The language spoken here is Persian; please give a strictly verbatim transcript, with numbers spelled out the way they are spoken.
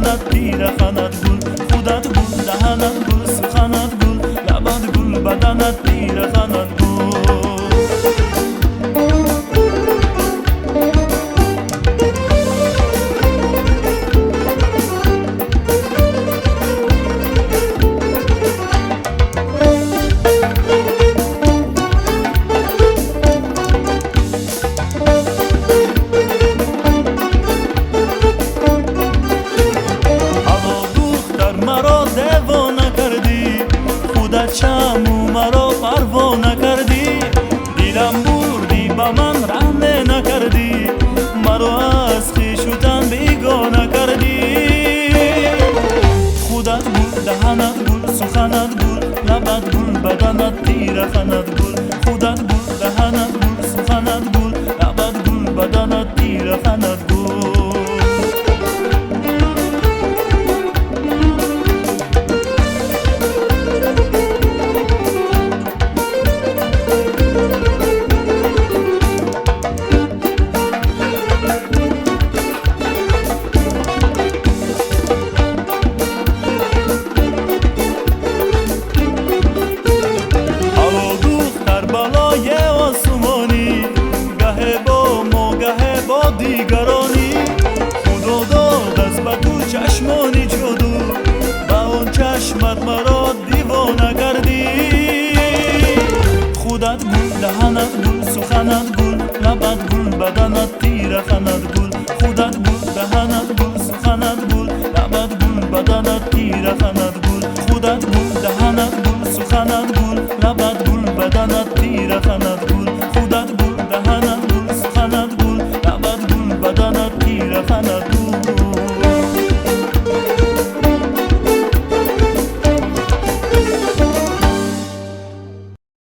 بدنت پیرهنت گل، خودت گل، دهنت گل، سخنت گل، لبت گل، بدنت پیرهنت گل. چمو مرا پروا نکردی، دیلم بردی با من رحم نکردی، مرا از خویش و تن بیگانه کردی. خودت گل، دهنت گل، سخنت گل، لبت گل، بدنت پیرهنت گل، خودت گل، دهنت گل، سخنت گل، لبت گل، بدنت پیرهنت گل. دیگرانی خدا داد از بدو چشمانی جادو، با اون چشمت مرا دیوانه کردی. خودت گل، دهنت گل، سخنت گل، لبت گل، بدنت پیرهنت گل، خودت گل، دهنت گل، سخنت گل، لبت گل، بدنت پیرهنت گل، خودت گل، دهنت گل، سخنت گل، لبت گل، بدنت پیرهنت گل.